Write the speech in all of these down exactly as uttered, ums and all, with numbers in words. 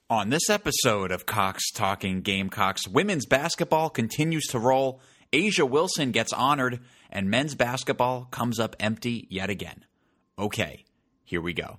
On this episode of Cox Talking Gamecocks, women's basketball continues to roll, A'ja Wilson gets honored, and men's basketball comes up empty yet again. Okay, here we go.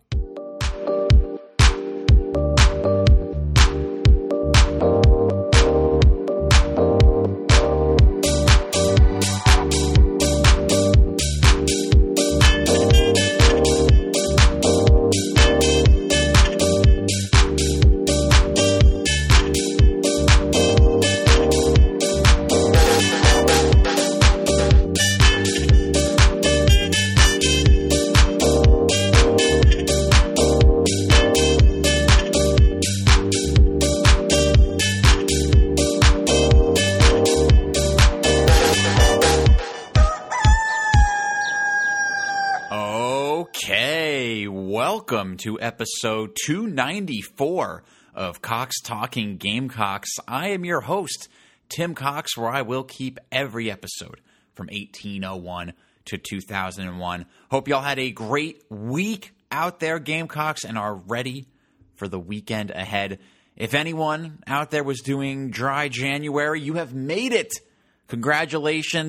Welcome to episode two ninety-four of Cox Talking Gamecocks. I am your host, Tim Cox, where I will keep every episode from eighteen oh one to two thousand one. Hope y'all had a great week out there, Gamecocks, and are ready for the weekend ahead. If anyone out there was doing dry January, you have made it. Congratulations.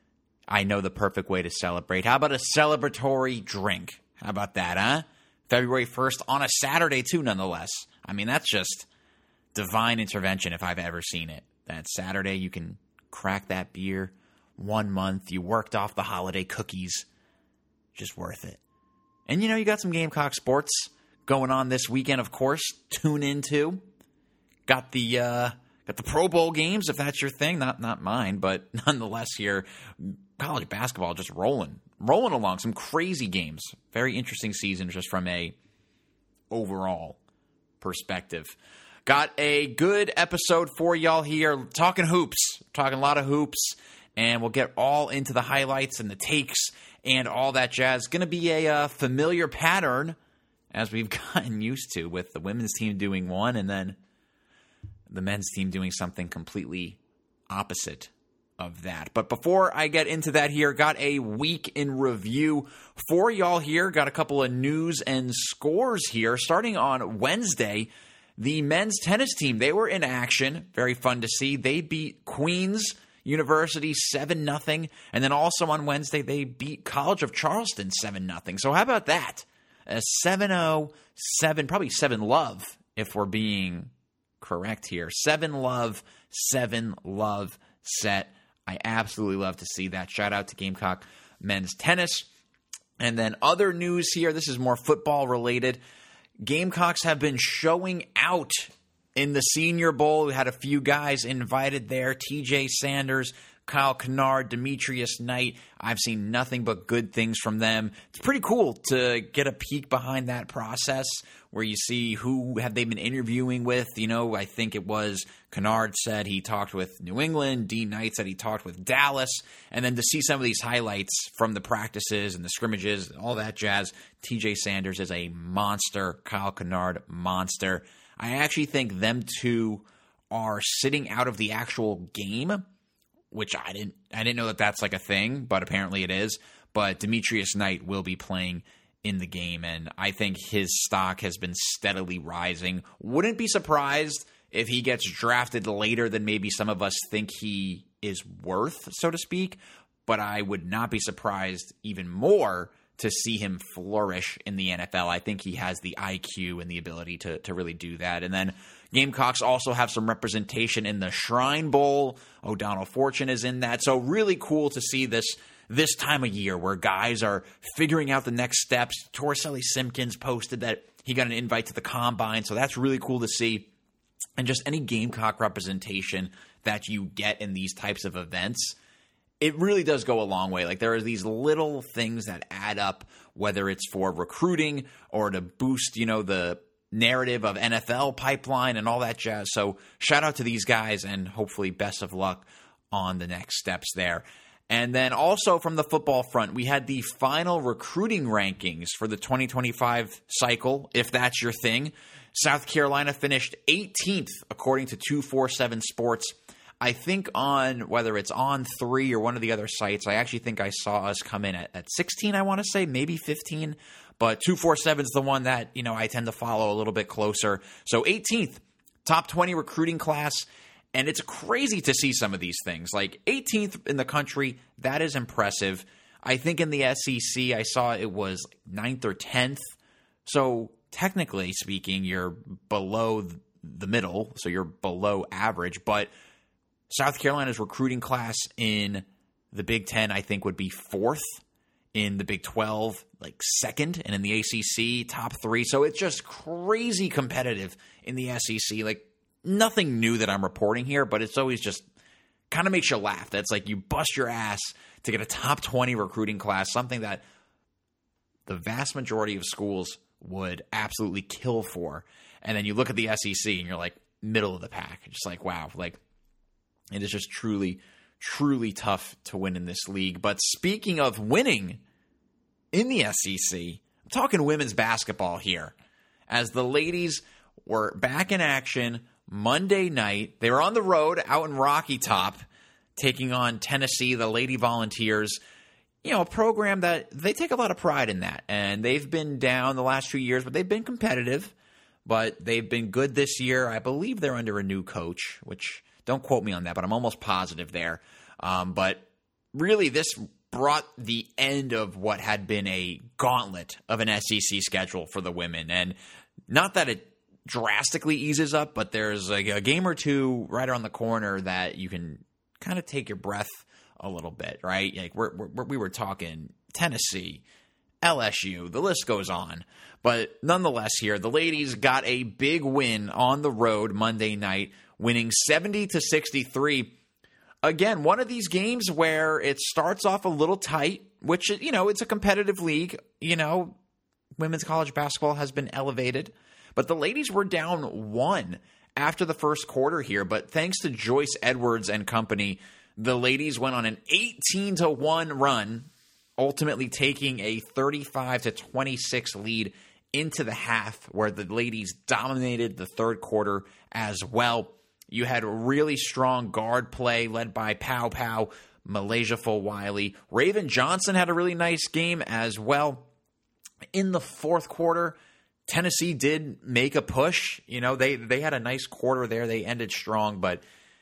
I know the perfect way to celebrate. How about a celebratory drink? How about that, huh? February first on a Saturday, too, nonetheless. I mean, that's just divine intervention if I've ever seen it. That Saturday, you can crack that beer. One month, you worked off the holiday cookies. Just worth it. And, you know, you got some Gamecock sports going on this weekend, of course. Tune into. Got the uh, got the Pro Bowl games, if that's your thing. Not, not mine, but nonetheless here, college basketball just rolling. Rolling along, some crazy games. Very interesting season just from a overall perspective. Got a good episode for y'all here. Talking hoops. Talking a lot of hoops. And we'll get all into the highlights and the takes and all that jazz. Going to be a uh, familiar pattern as we've gotten used to with the women's team doing one and then the men's team doing something completely opposite of that. But before I get into that here, got a week in review for y'all here. Got a couple of news and scores here. Starting on Wednesday, the men's tennis team, they were in action. Very fun to see. They beat Queens University seven nothing. And then also on Wednesday, they beat College of Charleston seven nothing. So how about that? A seven oh, seven, probably seven love if we're being correct here. seven love, seven love set. I absolutely love to see that. Shout out to Gamecock men's tennis. And then other news here. This is more football related. Gamecocks have been showing out in the Senior Bowl. We had a few guys invited there. T J Sanders, Kyle Kennard, Demetrius Knight. I've seen nothing but good things from them. It's pretty cool to get a peek behind that process where you see who have they been interviewing with. You know, I think it was Kennard said he talked with New England. D. Knight said he talked with Dallas. And then to see some of these highlights from the practices and the scrimmages, all that jazz. T J Sanders is a monster. Kyle Kennard, monster. I actually think them two are sitting out of the actual game, which I didn't I didn't know that that's like a thing, but apparently it is. But Demetrius Knight will be playing in the game, and I think his stock has been steadily rising. Wouldn't be surprised if he gets drafted later than maybe some of us think he is worth, so to speak, but I would not be surprised even more to see him flourish in the N F L. I think he has the I Q and the ability to, to really do that. And then Gamecocks also have some representation in the Shrine Bowl. O'Donnell Fortune is in that. So really cool to see this this time of year where guys are figuring out the next steps. Torselli Simpkins posted that he got an invite to the Combine, so that's really cool to see. And just any Gamecock representation that you get in these types of events, it really does go a long way. Like, there are these little things that add up, whether it's for recruiting or to boost, you know, the narrative of N F L pipeline and all that jazz. So shout out to these guys and hopefully best of luck on the next steps there. And then also from the football front, we had the final recruiting rankings for the twenty twenty-five cycle, if that's your thing. South Carolina finished eighteenth according to two forty-seven Sports. I think on, whether it's on three or one of the other sites, I actually think I saw us come in at, at sixteen, I want to say, maybe fifteen. but two forty-seven is the one that, you know, I tend to follow a little bit closer. So eighteenth, top twenty recruiting class. And it's crazy to see some of these things. Like eighteenth in the country, that is impressive. I think in the S E C, I saw it was ninth or tenth. So technically speaking, you're below the middle. So you're below average. But South Carolina's recruiting class in the Big Ten, I think, would be fourth. In the Big twelve, like second. And in the A C C, top three. So it's just crazy competitive in the S E C. Like, nothing new that I'm reporting here, but it's always just kind of makes you laugh. That's like you bust your ass to get a top twenty recruiting class, something that the vast majority of schools would absolutely kill for. And then you look at the S E C and you're like middle of the pack. Just like, wow, like it is just truly, truly tough to win in this league. But speaking of winning in the S E C, I'm talking women's basketball here. As the ladies were back in action Monday night, they were on the road out in Rocky Top, taking on Tennessee, the Lady Volunteers. You know, a program that they take a lot of pride in that. And they've been down the last few years, but they've been competitive. But they've been good this year. I believe they're under a new coach, which don't quote me on that, but I'm almost positive there. Um, but really, this brought the end of what had been a gauntlet of an S E C schedule for the women. And not that it drastically eases up, but there's like a game or two right around the corner that you can kind of take your breath a little bit, right? Like we're, we're, we were talking Tennessee, L S U, the list goes on. But nonetheless here, the ladies got a big win on the road Monday night, winning seventy to sixty-three. Again, one of these games where it starts off a little tight, which, you know, it's a competitive league. You know, women's college basketball has been elevated. But the ladies were down one after the first quarter here. But thanks to Joyce Edwards and company, the ladies went on an eighteen to one run, ultimately taking a thirty-five to twenty-six lead into the half, where the ladies dominated the third quarter as well. You had really strong guard play led by Pow Pow, Malaysia Fulwiley. Raven Johnson had a really nice game as well. In the fourth quarter, Tennessee did make a push. You know, they, they had a nice quarter there. They ended strong, but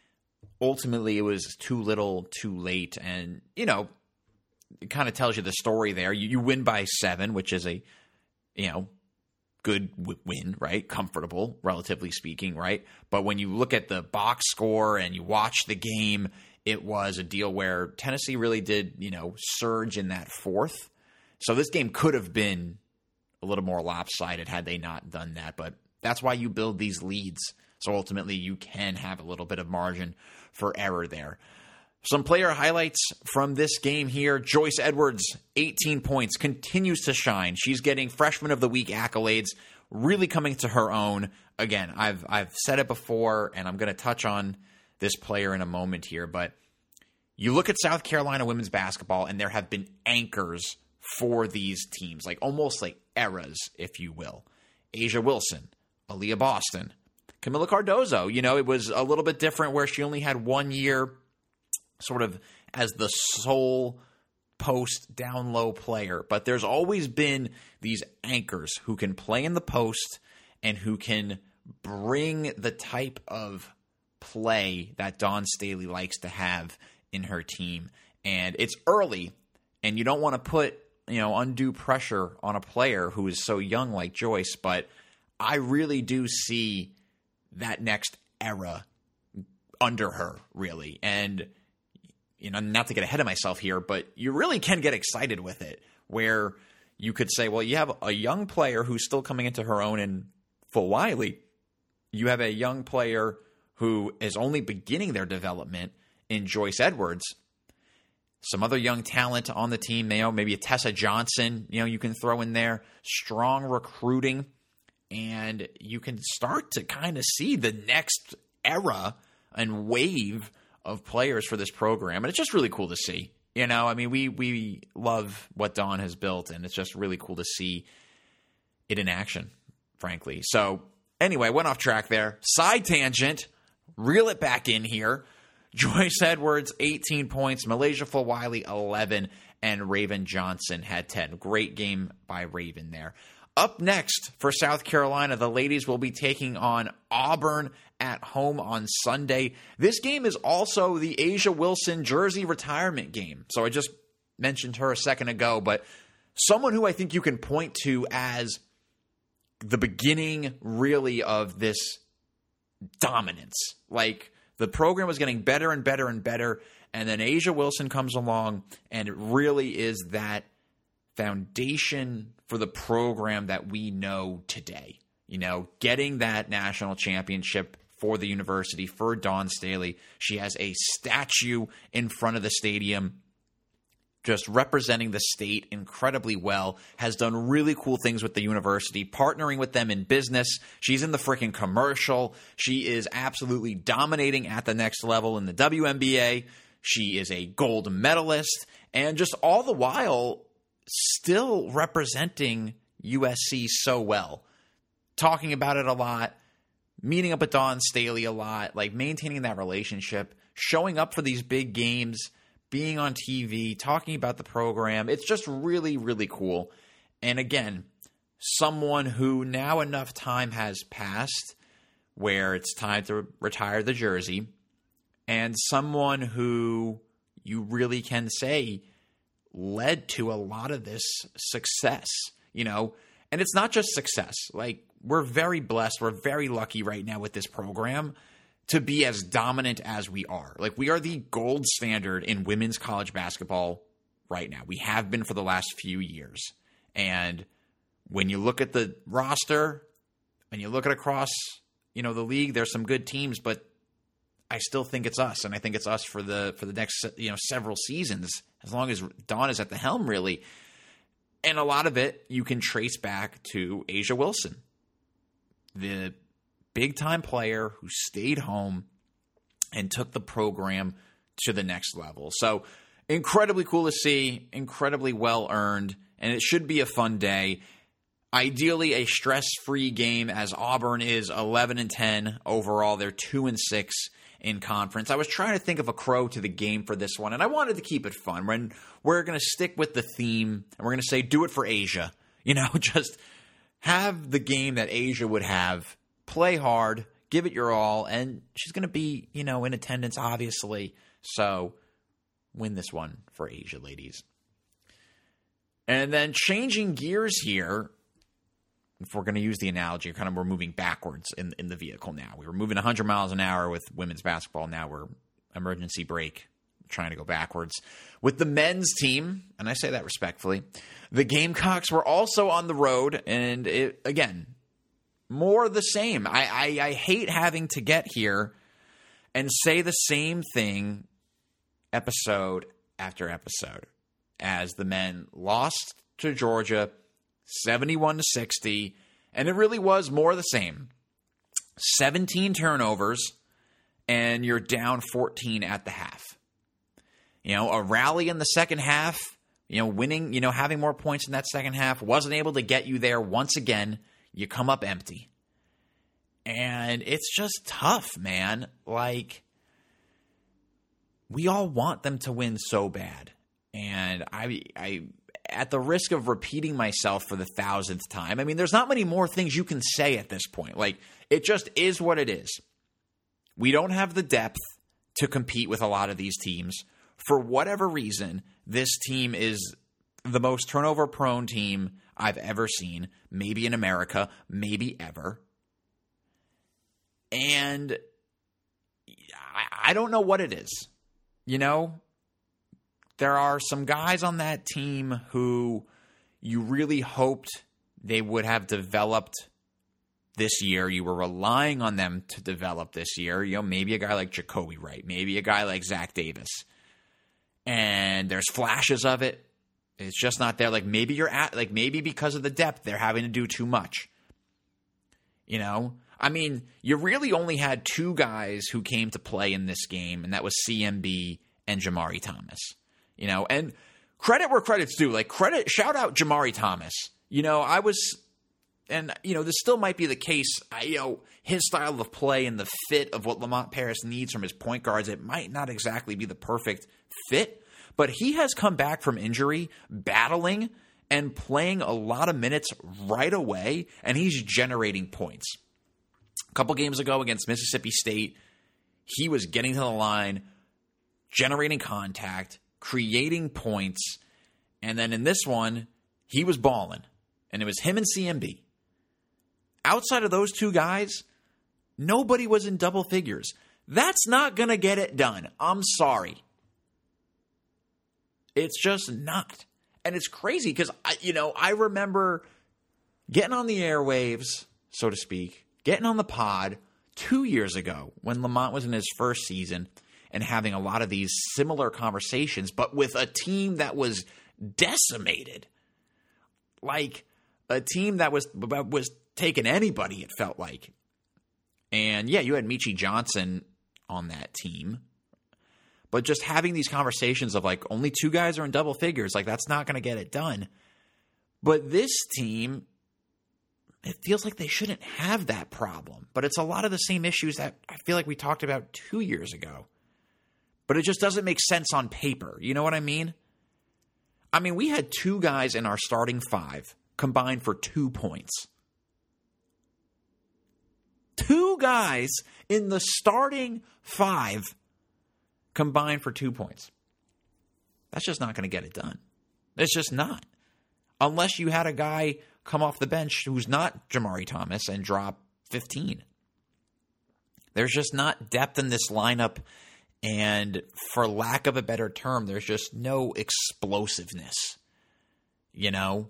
ultimately it was too little, too late. And, you know, it kind of tells you the story there. You, you win by seven, which is a, you know, good win, right? Comfortable, relatively speaking, right? But when you look at the box score and you watch the game, it was a deal where Tennessee really did, you know, surge in that fourth. So this game could have been a little more lopsided had they not done that. But that's why you build these leads. So ultimately you can have a little bit of margin for error there. Some player highlights from this game here. Joyce Edwards, eighteen points, continues to shine. She's getting Freshman of the Week accolades, really coming to her own. Again, I've I've said it before, and I'm going to touch on this player in a moment here, but you look at South Carolina women's basketball, and there have been anchors for these teams, like almost like eras, if you will. Asia Wilson, Aaliyah Boston, Camila Cardozo. You know, it was a little bit different where she only had one year sort of as the sole post down low player. But there's always been these anchors who can play in the post and who can bring the type of play that Dawn Staley likes to have in her team. And it's early, and you don't want to put, you know, undue pressure on a player who is so young like Joyce, but I really do see that next era under her, really. And you know, not to get ahead of myself here, but you really can get excited with it, where you could say, well, you have a young player who's still coming into her own in Fulwiley. You have a young player who is only beginning their development in Joyce Edwards. Some other young talent on the team, you know, maybe a Tessa Johnson, you know, you can throw in there. Strong recruiting, and you can start to kind of see the next era and wave of players for this program. And it's just really cool to see. You know, I mean, we we love what Dawn has built, and it's just really cool to see it in action, frankly. So anyway, went off track there. Side tangent, reel it back in here. Joyce Edwards, eighteen points. Malaysia Fulwiley, eleven. and Raven Johnson had ten. Great game by Raven there. Up next for South Carolina, the ladies will be taking on Auburn at home on Sunday. This game is also the A'ja Wilson jersey retirement game. So I just mentioned her a second ago, but someone who I think you can point to as the beginning, really, of this dominance. Like, the program was getting better and better and better, and then A'ja Wilson comes along, and it really is that foundation for the program that we know today. You know, getting that national championship for the university, for Dawn Staley. She has a statue in front of the stadium, just representing the state incredibly well, has done really cool things with the university, partnering with them in business. She's in the freaking commercial. She is absolutely dominating at the next level in the W N B A. She is a gold medalist, and just all the while still representing U S C so well. Talking about it a lot, meeting up with Dawn Staley a lot, like maintaining that relationship, showing up for these big games, being on T V, talking about the program. It's just really, really cool. And again, someone who now enough time has passed where it's time to retire the jersey, and someone who you really can say led to a lot of this success, you know, and it's not just success. Like, we're very blessed. We're very lucky right now with this program to be as dominant as we are. Like, we are the gold standard in women's college basketball right now. We have been for the last few years. And when you look at the roster and you look at across, you know, the league, there's some good teams, but I still think it's us, and I think it's us for the for the next, you know, several seasons, as long as Dawn is at the helm, really. And a lot of it you can trace back to A'ja Wilson, the big-time player who stayed home and took the program to the next level. So incredibly cool to see, incredibly well-earned, and it should be a fun day. Ideally, a stress-free game, as Auburn is eleven and ten overall. They're two and six in conference. I was trying to think of a crow to the game for this one, and I wanted to keep it fun. When we're going to stick with the theme, and we're going to say, do it for A'ja. You know, just have the game that A'ja would have. Play hard, give it your all, and she's going to be, you know, in attendance, obviously. So win this one for A'ja, ladies. And then changing gears here, if we're going to use the analogy, kind of we're moving backwards in, in the vehicle now. We were moving one hundred miles an hour with women's basketball. Now we're emergency brake, trying to go backwards. With the men's team, and I say that respectfully, the Gamecocks were also on the road, and it, again, more the same. I, I, I hate having to get here and say the same thing episode after episode, as the men lost to Georgia seventy-one to sixty, and it really was more the same. seventeen turnovers, and you're down fourteen at the half. You know, a rally in the second half, you know, winning, you know, having more points in that second half wasn't able to get you there once again. You come up empty. And it's just tough, man. Like, we all want them to win so bad. And I, I, at the risk of repeating myself for the thousandth time, I mean, there's not many more things you can say at this point. Like, it just is what it is. We don't have the depth to compete with a lot of these teams. For whatever reason, this team is the most turnover-prone team I've ever seen, maybe in America, maybe ever. And I, I don't know what it is. You know, there are some guys on that team who you really hoped they would have developed this year. You were relying on them to develop this year. You know, maybe a guy like Jacoby Wright, maybe a guy like Zach Davis. And there's flashes of it. It's just not there. Like, maybe you're at, like, maybe because of the depth, they're having to do too much. You know? I mean, you really only had two guys who came to play in this game, and that was C M B and Jamari Thomas. You know, and credit where credit's due. Like, credit, shout out Jamari Thomas. You know, I was, and, you know, this still might be the case. I, you know, his style of play and the fit of what Lamont Paris needs from his point guards, it might not exactly be the perfect fit. but he has come back from injury, battling, and playing a lot of minutes right away, and he's generating points. A couple games ago against Mississippi State, he was getting to the line, generating contact, creating points, and then in this one, he was balling, and it was him and C M B. Outside of those two guys, nobody was in double figures. That's not going to get it done. I'm sorry. It's just not. And it's crazy because, you know, I remember getting on the airwaves, so to speak, getting on the pod two years ago when Lamont was in his first season and having a lot of these similar conversations, but with a team that was decimated. Like a team that was, was taking anybody, it felt like. And yeah, you had Michie Johnson on that team. But just having these conversations of like only two guys are in double figures, like that's not going to get it done. But this team, it feels like they shouldn't have that problem. But it's a lot of the same issues that I feel like we talked about two years ago. But it just doesn't make sense on paper. You know what I mean? I mean, we had two guys in our starting five combined for two points. Two guys in the starting five combined for two points. That's just not going to get it done. It's just not. Unless you had a guy come off the bench who's not Jamari Thomas and drop fifteen. There's just not depth in this lineup, and for lack of a better term, there's just no explosiveness, you know?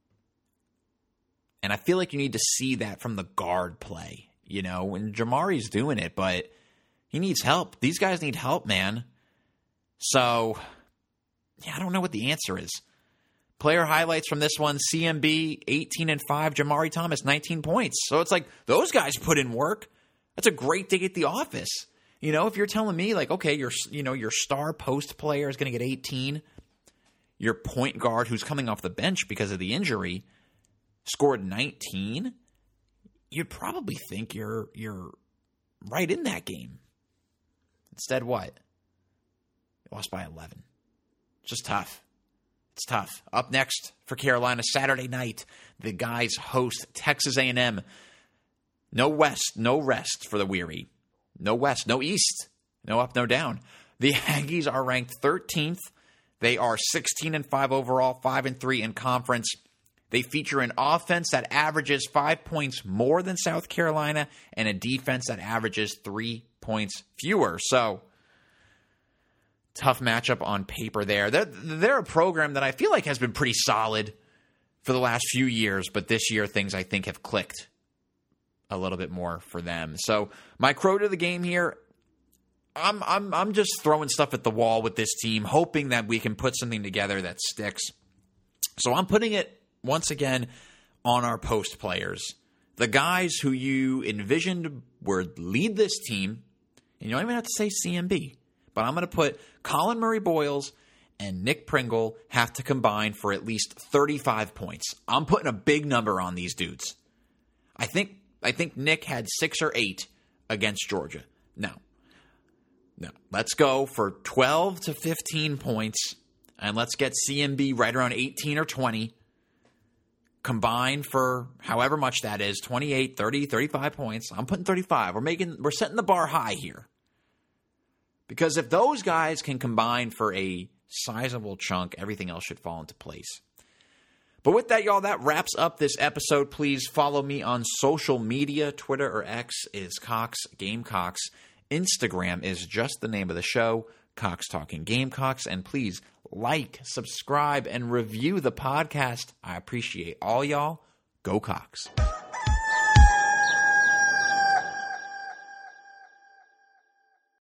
And I feel like you need to see that from the guard play, you know? And Jamari's doing it, but he needs help. These guys need help, man. So, yeah, I don't know what the answer is. Player highlights from this one, C M B, eighteen and five, Jamari Thomas, nineteen points. So it's like, those guys put in work. That's a great dig at the office. You know, if you're telling me, like, okay, your, you know, your star post player is going to get eighteen, your point guard who's coming off the bench because of the injury scored nineteen, you'd probably think you're you're right in that game. Instead, what? You lost by eleven. It's just tough. It's tough. Up next for Carolina, Saturday night, the guys host Texas A and M. No west, no rest for the weary. No west, no east. No up, no down. The Aggies are ranked thirteenth. They are sixteen and five overall, five and three in conference. They feature an offense that averages five points more than South Carolina and a defense that averages three points fewer. So, tough matchup on paper there. They're, they're a program that I feel like has been pretty solid for the last few years, but this year things I think have clicked a little bit more for them. So, my crow to the game here, I'm I'm I'm just throwing stuff at the wall with this team, hoping that we can put something together that sticks. So, I'm putting it once again on our post players. The guys who you envisioned would lead this team, and you don't even have to say C M B, but I'm going to put Colin Murray-Boyles and Nick Pringle have to combine for at least thirty-five points. I'm putting a big number on these dudes. I think I think Nick had six or eight against Georgia. No. No. Let's go for twelve to fifteen points, and let's get C M B right around eighteen or twenty. Combined for however much that is, twenty-eight, thirty, thirty-five points. I'm putting thirty-five. We're making we're setting the bar high here. Because if those guys can combine for a sizable chunk, everything else should fall into place. But with that, y'all, that wraps up this episode. Please follow me on social media. Twitter or X is Cox Gamecocks. Instagram is just the name of the show, Cox Talking Gamecocks. And please like, subscribe, and review the podcast. I appreciate all y'all. Go Cox.